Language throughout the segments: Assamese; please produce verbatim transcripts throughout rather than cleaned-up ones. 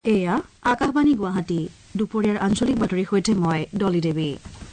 এয়া আকাশবাণী গুৱাহাটী দুপৰীয়াৰ আঞ্চলিক বাতৰি সৈতে মই ডলি দেৱী।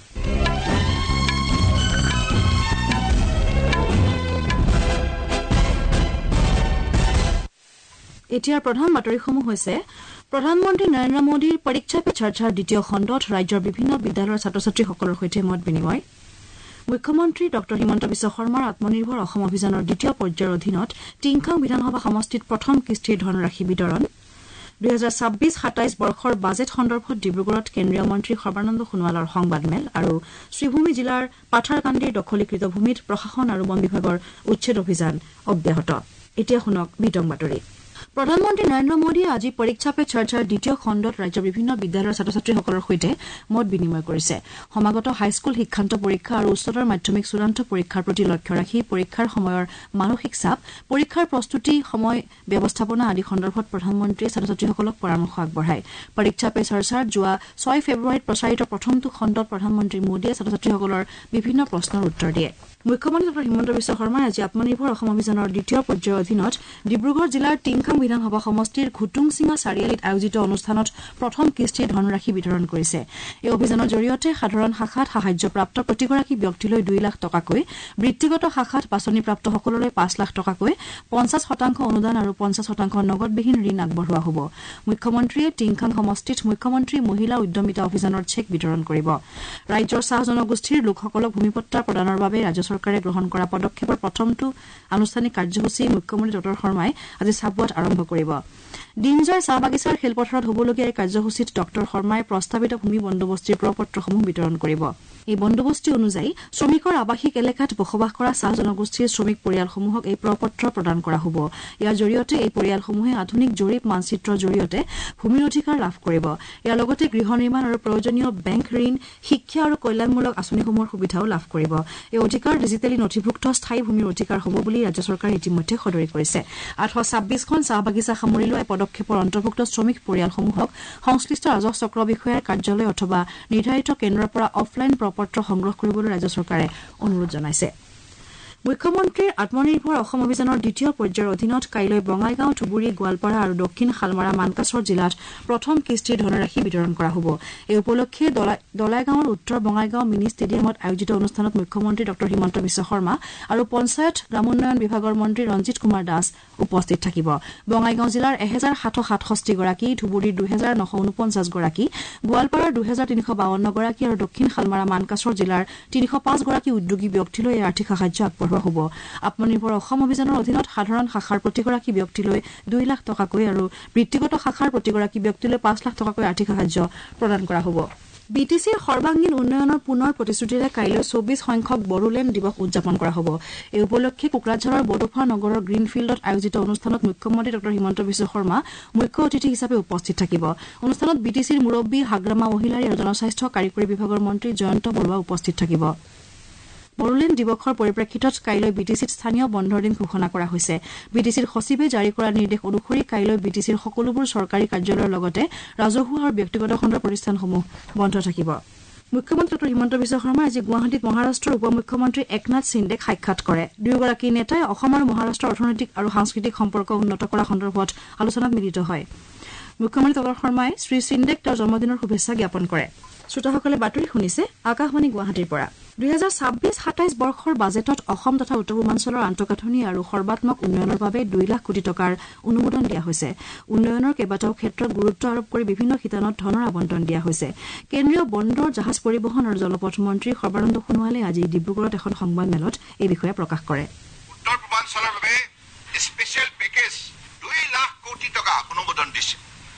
এতিয়াৰ প্ৰধান বাতৰিসমূহ হৈছে প্ৰধানমন্ত্ৰী নৰেন্দ্ৰ মোদীৰ পৰীক্ষা পে চৰ্চাৰ দ্বিতীয় খণ্ডত ৰাজ্যৰ বিভিন্ন বিদ্যালয়ৰ ছাত্ৰ ছাত্ৰীসকলৰ সৈতে মত বিনিময়। মুখ্যমন্ত্ৰী ডক্টৰ হিমন্ত বিশ্ব শৰ্মাৰ আত্মনিৰ্ভৰ অসম অভিযানৰ দ্বিতীয় পৰ্যায়ৰ অধীনত টিংখাং বিধানসভা সমষ্টিত প্ৰথম কিস্তিৰ ধনৰাশি বিতৰণ। দুই হাজাৰ ছাব্বিছ সাতাইছ বৰ্ষৰ বাজেট সন্দৰ্ভত ডিব্ৰুগড়ত কেন্দ্ৰীয় মন্ত্ৰী সৰ্বানন্দ সোণোৱালৰ সংবাদমেল আৰু শ্ৰীভূমি জিলাৰ পাথাৰকান্দিৰ দখলীকৃত ভূমিত প্ৰশাসন আৰু বন বিভাগৰ উচ্ছেদ অভিযান অব্যাহত। এতিয়া শুনক বিতং বাতৰি। প্ৰধানমন্ত্ৰী নৰেন্দ্ৰ মোদীয়ে আজি পৰীক্ষা পে চৰ্চাৰ দ্বিতীয় খণ্ডত ৰাজ্যৰ বিভিন্ন বিদ্যালয়ৰ ছাত্ৰ ছাত্ৰীসকলৰ সৈতে মত বিনিময় কৰিছে। সমাগত হাইস্কুল শিক্ষান্ত পৰীক্ষা আৰু উচ্চতৰ মাধ্যমিক চূড়ান্ত পৰীক্ষাৰ প্ৰতি লক্ষ্য ৰাখি পৰীক্ষাৰ সময়ৰ মানসিক চাপ, পৰীক্ষাৰ প্ৰস্তুতি, সময় ব্যৱস্থাপনা আদি সন্দৰ্ভত প্ৰধানমন্ত্ৰীয়ে ছাত্ৰ ছাত্ৰীসকলক পৰামৰ্শ আগবঢ়ায়। পৰীক্ষা পে চৰ্চাৰ যোৱা ছয় ফেব্ৰুৱাৰীত প্ৰচাৰিত প্ৰথমটো খণ্ডত প্ৰধানমন্ত্ৰী মোদীয়ে ছাত্ৰ ছাত্ৰীসকলৰ বিভিন্ন প্ৰশ্নৰ উত্তৰ দিয়ে। মুখ্যমন্ত্ৰী ডক্টৰ হিমন্ত বিশ্ব শৰ্মাই আজি আত্মনিৰ্ভৰ অসম অভিযানৰ দ্বিতীয় পৰ্যায়ৰ অধীনত ডিব্ৰুগড় জিলাৰ টিংখাং বিধানসভা সমষ্টিৰ ঘুটুংচিঙা চাৰিআলিত আয়োজিত অনুষ্ঠানত প্ৰথম কিস্তিৰ ধনৰাশি বিতৰণ কৰিছে। এই অভিযানৰ জৰিয়তে সাধাৰণ শাখাত সাহায্যপ্ৰাপ্ত প্ৰতিগৰাকী ব্যক্তিলৈ দুই লাখ টকাকৈ, বৃত্তিগত শাখাত বাছনিপ্ৰাপ্ত সকললৈ পাঁচ লাখ টকাকৈ, পঞ্চাছ শতাংশ অনুদান আৰু পঞ্চাছ শতাংশ নগদবিহীন ঋণ আগবঢ়োৱা হ'ব। মুখ্যমন্ত্ৰীয়ে টিংখাং সমষ্টিত মুখ্যমন্ত্ৰী মহিলা উদ্যমিতা অভিযানৰ চেক বিতৰণ কৰিব। ৰাজ্যৰ চাহ জনগোষ্ঠীৰ লোকসকলক ভূমিপট্টা প্ৰদানৰ বাবে ৰাজ্য চৰকাৰে গ্ৰহণ কৰা পদক্ষেপৰ প্ৰথমটো আনুষ্ঠানিক কাৰ্যসূচী মুখ্যমন্ত্ৰী ডক্টৰ শৰ্মাই আজি চাবুৱাত আৰম্ভ কৰিব। দিনজয় চাহ বাগিচাৰ খেলপথাৰত হ'বলগীয়া এই কাৰ্যসূচীত ডক্টৰ শৰ্মাই প্ৰস্তাৱিত ভূমি বন্দোবস্তিৰ প্ৰপত্ৰসমূহ বিতৰণ কৰিব। এই বন্দোবস্তি অনুযায়ী শ্ৰমিকৰ আৱাসিক এলেকাত বসবাস কৰা চাহ জনগোষ্ঠীৰ শ্ৰমিক পৰিয়ালসমূহক এই প্ৰপত্ৰ প্ৰদান কৰা হ'ব। ইয়াৰ জৰিয়তে এই পৰিয়ালসমূহে আধুনিক জৰীপ মানচিত্ৰৰ জৰিয়তে ভূমিৰ অধিকাৰ লাভ কৰিব। ইয়াৰ লগতে গৃহ নিৰ্মাণ আৰু প্ৰয়োজনীয় বেংক ঋণ, শিক্ষা আৰু কল্যাণমূলক আঁচনিসমূহৰ সুবিধাও লাভ কৰিব। এই অধিকাৰ ডিজিটেলি নথিভুক্ত স্থায়ী ভূমিৰ অধিকাৰ হ'ব বুলি ৰাজ্য চৰকাৰে ইতিমধ্যে সদৰি কৰিছে। আঠশ ছাব্বিছখন চাহ বাগিচা সামৰি লোৱা এই পদক্ষেপৰ অন্তৰ্ভুক্ত শ্ৰমিক পৰিয়ালসমূহক সংশ্লিষ্ট ৰাজহ চক্ৰ বিষয়াৰ কাৰ্যালয় অথবা নিৰ্ধাৰিত কেন্দ্ৰৰ পৰা অফলাইন প্ৰপত্ৰ সংগ্ৰহ কৰিবলৈ ৰাজ্য চৰকাৰে অনুৰোধ জনাইছে। মুখ্যমন্ত্ৰীৰ আত্মনিৰ্ভৰ অসম অভিযানৰ দ্বিতীয় পৰ্যায়ৰ অধীনত কাইলৈ বঙাইগাঁও, ধুবুৰী, গোৱালপাৰা আৰু দক্ষিণ শালমাৰা মানকাছৰ জিলাত প্ৰথম কিস্তিৰ ধনৰাশি বিতৰণ কৰা হ'ব। এই উপলক্ষে দলাইগাঁৱৰ উত্তৰ বঙাইগাঁও মিনি ষ্টেডিয়ামত আয়োজিত অনুষ্ঠানত মুখ্যমন্ত্ৰী ডক্টৰ হিমন্ত বিশ্ব শৰ্মা আৰু পঞ্চায়ত গ্ৰামোন্নয়ন বিভাগৰ মন্ত্ৰী ৰঞ্জিত কুমাৰ দাস উপস্থিত থাকিব। বঙাইগাঁও জিলাৰ এহেজাৰ সাতশ সাতষষ্ঠি গৰাকী, ধুবুৰীৰ দুহেজাৰ নশ ঊনপঞ্চাছ গৰাকী, গোৱালপাৰাৰ দুহেজাৰ তিনিশ বাৱন্ন গৰাকী আৰু দক্ষিণ শালমাৰা মানকাছৰ জিলাৰ তিনিশ পাঁচ গৰাকী উদ্যোগী ব্যক্তিলৈ এই আৰ্থিক সাহায্য আগবঢ়োৱা হ'ব। আত্মনিৰ্ভৰ অসম অভিযানৰ অধীনত সাধাৰণ শাখাৰ প্ৰতিগৰাকী ব্যক্তিলৈ দুই লাখ টকাকৈ আৰু বৃত্তিগত শাখাৰ প্ৰতিগৰাকী ব্যক্তিলৈ পাঁচ লাখ টকাকৈ আৰ্থিক সাহায্য প্ৰদান কৰা হ'ব। বি টি চিৰ সৰ্বাংগীন উন্নয়নৰ পুনৰ প্ৰতিশ্ৰুতিৰে কাইলৈ চৌবিছ সংখ্যক বড়োলেণ্ড দিৱস উদযাপন কৰা হ'ব। এই উপলক্ষে কোকৰাঝাৰৰ বড়োফা নগৰৰ গ্ৰীণফিল্ডত আয়োজিত অনুষ্ঠানত মুখ্যমন্ত্ৰী ডক্টৰ হিমন্ত বিশ্ব শৰ্মা মুখ্য অতিথি হিচাপে উপস্থিত থাকিব। অনুষ্ঠানত বি টি চিৰ মুৰব্বী, হাগ্ৰামা মহিলাৰী আৰু জনস্বাস্থ্য কাৰিকৰী বিভাগৰ মন্ত্ৰী জয়ন্ত বৰুৱা উপস্থিত থাকিব। বড়োলেণ্ড দিৱসৰ পৰিপ্ৰেক্ষিতত কাইলৈ বি টি চিত স্থানীয় বন্ধৰ দিন ঘোষণা কৰা হৈছে। বি টি চিৰ সচিবে জাৰি কৰা নিৰ্দেশ অনুসৰি কাইলৈ বি টি চিৰ সকলোবোৰ চৰকাৰী কাৰ্যালয়ৰ লগতে ৰাজহুৱা আৰু ব্যক্তিগত খণ্ডৰ প্ৰতিষ্ঠানসমূহ বন্ধ থাকিব। মুখ্যমন্ত্ৰী ডক্টৰ হিমন্ত বিশ্ব শৰ্মাই আজি গুৱাহাটীত মহাৰাষ্ট্ৰৰ উপ মুখ্যমন্ত্ৰী একনাথ সিন্দেক সাক্ষাৎ কৰে। দুয়োগৰাকী নেতাই অসম আৰু মহাৰাষ্ট্ৰৰ অৰ্থনৈতিক আৰু সাংস্কৃতিক সম্পৰ্ক উন্নত কৰা সন্দৰ্ভত আলোচনাত মিলিত হয়। মুখ্যমন্ত্ৰী ডক্টৰ শৰ্মাই শ্ৰী সিন্দেক তেওঁৰ জন্মদিনৰ শুভেচ্ছা জ্ঞাপন কৰে। শ্ৰোতাসকলে বাতৰি শুনিছে আকাশবাণী গুৱাহাটীৰ পৰা। দুই হাজাৰ ছাব্বিছ সাতাইছ বৰ্ষৰ বাজেটত অসম তথা উত্তৰ পূৰ্বাঞ্চলৰ আন্তঃগাঁথনি আৰু সৰ্বাত্মক উন্নয়নৰ বাবে দুই লাখ কোটি টকাৰ অনুমোদন দিয়া হৈছে। উন্নয়নৰ কেইবাটাও ক্ষেত্ৰত গুৰুত্ব আৰোপ কৰি বিভিন্ন শিতানত ধনৰ আবণ্টন দিয়া হৈছে। কেন্দ্ৰীয় বন্দৰ, জাহাজ পৰিবহণ আৰু জলপথ মন্ত্ৰী সৰ্বানন্দ সোণোৱালে আজি ডিব্ৰুগড়ত এখন সংবাদমেলত এই বিষয়ে প্ৰকাশ কৰে। উত্তৰ পূৰ্বাঞ্চলৰ বাবে স্পেচিয়েল পেকেজ দুই লাখ কোটি টকা অনুমোদন দিছে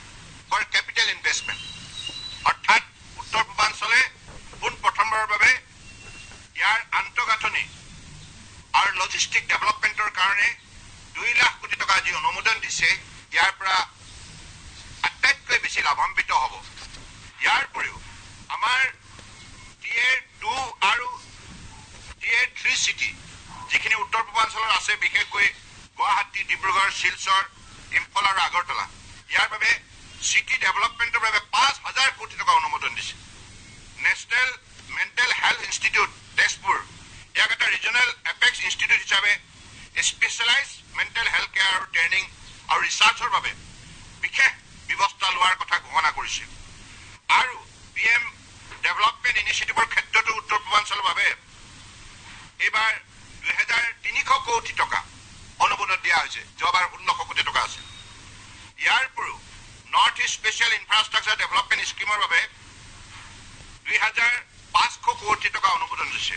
ফৰ কেপিটেল ইনভেষ্টমেণ্ট। অৰ্থাৎ উত্তৰ পূৰ্বাঞ্চলে পোন প্ৰথমবাৰৰ বাবে ইয়াৰ আন্তঃগাঁথনি আৰু লজিষ্টিক ডেভেলপমেণ্টৰ কাৰণে দুই লাখ কোটি টকা যি অনুমোদন দিছে, ইয়াৰ পৰা আটাইতকৈ বেছি লাভান্বিত হ'ব। ইয়াৰ উপৰিও আমাৰ টিয়েৰ টু আৰু টিয়েৰ থ্ৰী চিটি যিখিনি উত্তৰ পূৰ্বাঞ্চলত আছে, বিশেষকৈ গুৱাহাটী, ডিব্ৰুগড়, শিলচৰ, ইম্ফল আৰু আগৰতলা, ইয়াৰ বাবে চিটি ডেভেলপমেণ্টৰ বাবে পাঁচ হাজাৰ কোটি টকা অনুমোদন দিছে। National mental health institute Tezpur, ইয়াক এটা ৰিজনেল এপেক্স ইনষ্টিটিউট হিচাপে স্পেচিয়েলাইজ মেণ্টেল হেল্থ কেয়াৰ আৰু ট্ৰেইনিং আৰু ৰিচাৰ্চৰ বাবে বিশেষ ব্যৱস্থা লোৱাৰ কথা ঘোষণা কৰিছিল আৰু পি এম ডেভেলপমেণ্ট ইনিচিয়েটিভৰ ক্ষেত্ৰতো উত্তৰ পূৰ্বাঞ্চলৰ বাবে এইবাৰ দুহেজাৰ তিনিশ কোটি টকা অনুমোদন দিয়া হৈছে। যোৱাবাৰ ষোল্লশ কোটি টকা আছিল। ইয়াৰ উপৰিও north east special infrastructure development স্কিমৰ বাবে দুই হাজাৰ পাঁচশ কোটি টকা অনুমোদন দিছে।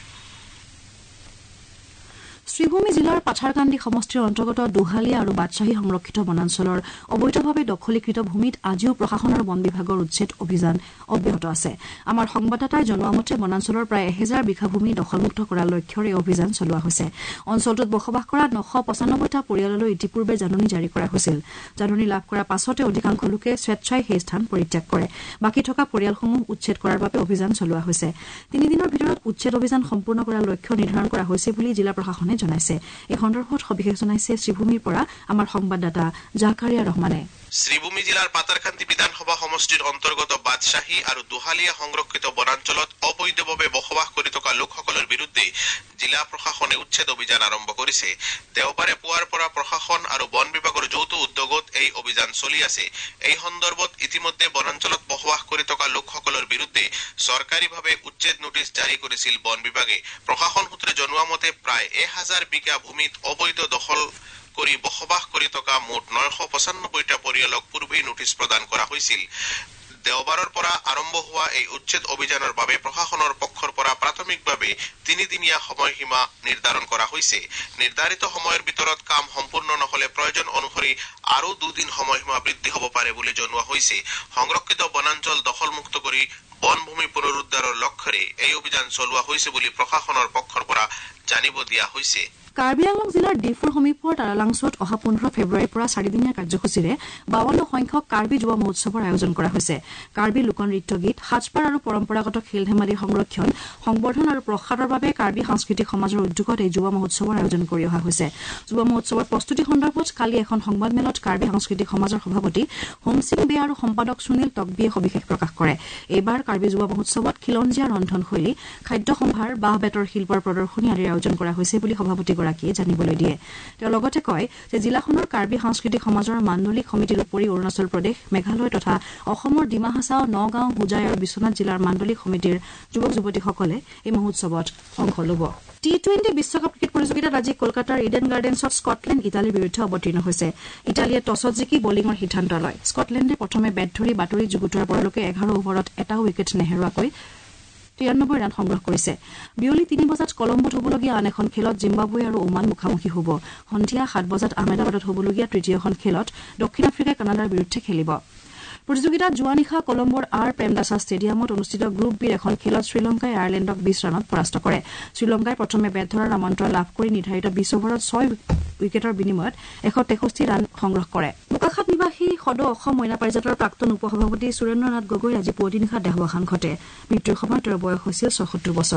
শ্ৰীভূমি জিলাৰ পাথাৰকান্দি সমষ্টিৰ অন্তৰ্গত দুহালিয়া আৰু বাদশ্বাহী সংৰক্ষিত বনাঞ্চলৰ অবৈধভাৱে দখলীকৃত ভূমিত আজিও প্ৰশাসন আৰু বন বিভাগৰ উচ্ছেদ অভিযান অব্যাহত আছে। আমাৰ সংবাদদাতাই জনোৱা মতে বনাঞ্চলৰ প্ৰায় এহেজাৰ বিঘা ভূমি দখলমুক্ত কৰাৰ লক্ষ্যৰে এই অভিযান চলোৱা হৈছে। অঞ্চলটোত বসবাস কৰা নশ পঁচানব্বৈটা পৰিয়াললৈ ইতিপূৰ্বে জাননী জাৰি কৰা হৈছিল। জাননী লাভ কৰাৰ পাছতে অধিকাংশ লোকে স্বেচ্ছাই সেই স্থান পৰিত্যাগ কৰে। বাকী থকা পৰিয়ালসমূহ উচ্ছেদ কৰাৰ বাবে অভিযান চলোৱা হৈছে। তিনিদিনৰ ভিতৰত উচ্ছেদ অভিযান সম্পূৰ্ণ কৰাৰ লক্ষ্য নিৰ্ধাৰণ কৰা হৈছে বুলি জিলা প্ৰশাসনে জনাইছে। এই সন্দৰ্ভত সবিশেষ জনাইছে শ্ৰীভূমিৰ পৰা আমাৰ সংবাদদাতা জাকাৰিয়া ৰহমানে। শ্ৰীভূমি জিলাৰ পাতাৰকান্দি বিধানসভা সমষ্টিৰ অন্তৰ্গত বাদশ্বাহী আৰু দুহালিয়া সংৰক্ষিত বনাঞ্চলত অবৈধভাৱে বসবাস কৰি থকা লোকসকলৰ বিৰুদ্ধে জিলা প্ৰশাসনে উচ্ছেদ অভিযান আৰম্ভ কৰিছে। দেওবাৰে পুৱাৰ পৰা প্ৰশাসন আৰু বন বিভাগৰ যৌথ উদ্যোগত এই অভিযান চলি আছে। এই সন্দৰ্ভত ইতিমধ্যে বনাঞ্চলত বসবাস কৰি থকা লোকসকলৰ বিৰুদ্ধে চৰকাৰীভাৱে উচ্ছেদ নোটিছ জাৰি কৰিছিল বন বিভাগে। প্ৰশাসন সূত্ৰে জনোৱা মতে প্ৰায় এহাজাৰ বিঘা ভূমিত অবৈধ দখল কৰি বসবাস কৰি থকা মুঠ নশ পঁচানব্বৈটা পৰিয়ালক পূৰ্বেই নোটিছ প্ৰদান কৰা হৈছিল। দেওবাৰৰ পৰা আৰম্ভ হোৱা এই উচ্ছেদ অভিযানৰ বাবে প্ৰশাসনৰ পক্ষৰ পৰা প্ৰাথমিকভাৱে তিনিদিনীয়া সময়সীমা নিৰ্ধাৰণ কৰা হৈছে। নিৰ্ধাৰিত সময়ৰ ভিতৰত কাম সম্পূৰ্ণ নহলে প্ৰয়োজন অনুসৰি আৰু দুদিন সময়সীমা বৃদ্ধি হ'ব পাৰে বুলি জনোৱা হৈছে। সংৰক্ষিত বনাঞ্চল দখলমুক্ত কৰি বনভূমি পুনৰুদ্ধাৰৰ লক্ষ্যৰে এই অভিযান চলোৱা হৈছে বুলি প্ৰশাসনৰ পক্ষৰ পৰা জানিব দিয়া হৈছে। কাৰ্বি আংলং জিলাৰ ডিফুৰ সমীপৰ তাৰালাংচত অহা পোন্ধৰ ফেব্ৰুৱাৰীৰ পৰা চাৰিদিনীয়া কাৰ্যসূচীৰে বাৱন্ন সংখ্যক কাৰ্বি যুৱ মহোৎসৱৰ আয়োজন কৰা হৈছে। কাৰ্বি লোকনৃত্য গীত, সাজপাৰ আৰু পৰম্পৰাগত খেল ধেমালিৰ সংৰক্ষণ, সংবৰ্ধন আৰু প্ৰসাৰৰ বাবে কাৰ্বি সাংস্কৃতিক সমাজৰ উদ্যোগত এই যুৱ মহোৎসৱৰ আয়োজন কৰি অহা হৈছে। যুৱ মহোৎসৱৰ প্ৰস্তুতি সন্দৰ্ভত কালি এখন সংবাদমেলত কাৰ্বি সাংস্কৃতিক সমাজৰ সভাপতি হোম সিং বে আৰু সম্পাদক সুনীল টকবিয়ে সবিশেষ প্ৰকাশ কৰে। এইবাৰ কাৰ্বি যুৱ মহোৎসৱত খিলঞ্জীয়া ৰন্ধনশৈলী, খাদ্য সম্ভাৰ, বাঁহ বেতৰ শিল্পৰ প্ৰদৰ্শনী আদিৰ আয়োজন কৰা হৈছে বুলি সভাপতি গৰাকীয়ে জানিবলৈ দিয়ে। তেওঁ লগতে কয় যে জিলাখনৰ কাৰ্বি সাংস্কৃতিক সমাজৰ মাণ্ডলিক সমিতিৰ উপৰি অৰুণাচল প্ৰদেশ, মেঘালয় তথা অসমৰ ডিমা হাছাও, নগাঁও, হোজাই আৰু বিশ্বনাথ জিলাৰ মাণ্ডলিক সমিতিৰ যুৱক যুৱতীসকলে এই মহোৎসৱত অংশ ল'ব। টি টুৱেণ্টি বিশ্বকাপ ক্ৰিকেট প্ৰতিযোগিতাত আজি কলকাতাৰ ইডেন গাৰ্ডেন্সত স্কটলেণ্ড ইটালীৰ বিৰুদ্ধে অৱতীৰ্ণ হৈছে। ইটালীয়ে টছত জিকি বলিঙৰ সিদ্ধান্ত লয়। স্কটলেণ্ডে প্ৰথমে বেট ধৰি বাতৰি যুগুতোৱাৰ পৰলৈকে এঘাৰ অভাৰত এটা উইকেট নেহেৰুৱাকৈ তিৰান্নব্বৈ ৰান সংগ্ৰহ কৰিছে। বিয়লি তিনি বজাত কলম্বোত হ'বলগীয়া আন এখন খেলত জিম্বাবুৱে আৰু ওমান মুখামুখি হ'ব। সন্ধিয়া সাত বজাত আহমেদাবাদত হ'বলগীয়া তৃতীয়খন খেলত দক্ষিণ আফ্ৰিকাই কানাডাৰ বিৰুদ্ধে খেলিব। প্ৰতিযোগিতাত যোৱা নিশা কলম্বোৰ আৰ প্ৰেমদাসা ষ্টেডিয়ামত অনুষ্ঠিত গ্ৰুপ বিৰ এখন খেলত শ্ৰীলংকাই আয়াৰলেণ্ডক বিশ ৰানত পৰাস্ত কৰে। শ্ৰীলংকাই প্ৰথমে বেট ধৰাৰ আমন্ত্ৰণ লাভ কৰি নিৰ্ধাৰিত বিশ অভাৰত ছয় উইকেটৰ বিনিময়ত এশ তেষষ্ঠি ৰান সংগ্ৰহ কৰে। বোকাখাত নিবাসী সদৌ অসম মইনা পাৰিজাতৰ প্ৰাক্তন উপ সভাপতি সুৰেন্দ্ৰ নাথ গগৈ আজি পুৱতি নিশা দেহাৱসান ঘটে। মৃত্যুৰ সময়ত তেওঁৰ বয়স হৈছিল ছয়সত্তৰ বছৰ।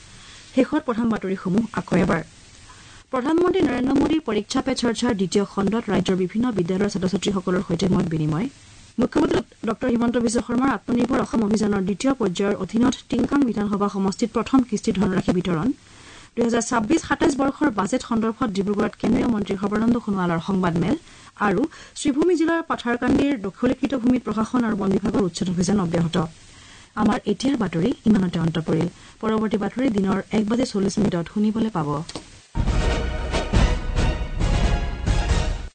শেষত প্ৰধান বাতৰিসমূহ আকৌ এবাৰ। প্ৰধানমন্ত্ৰী নৰেন্দ্ৰ মোদীৰ পৰীক্ষা পে চৰ্চাৰ দ্বিতীয় খণ্ডত ৰাজ্যৰ বিভিন্ন বিদ্যালয়ৰ ছাত্ৰ ছাত্ৰীসকলৰ সৈতে মত বিনিময়। মুখ্যমন্ত্ৰী ডক্টৰ হিমন্ত বিশ্ব শৰ্মাৰ আত্মনিৰ্ভৰ অসম অভিযানৰ দ্বিতীয় পৰ্যায়ৰ অধীনত টিংকাং বিধানসভা সমষ্টিত প্ৰথম কিস্তি ধনৰাশি বিতৰণ। দুহেজাৰ ছাব্বিছ সাতাইছ বৰ্ষৰ বাজেট সন্দৰ্ভত ডিব্ৰুগড়ত কেন্দ্ৰীয় মন্ত্ৰী সৰ্বানন্দ সোণোৱালৰ সংবাদমেল আৰু শ্ৰীভূমি জিলাৰ পাথাৰকান্দিৰ দখলীকৃত ভূমিত প্ৰশাসন আৰু বন বিভাগৰ উচ্ছেদ অভিযান অব্যাহত। আমাৰ এতিয়াৰ বাতৰি ইমানতে অন্ত পৰিল। পৰৱৰ্তী বাতৰি দিনৰ এক বাজি চল্লিছ মিনিটত শুনিবলৈ পাব।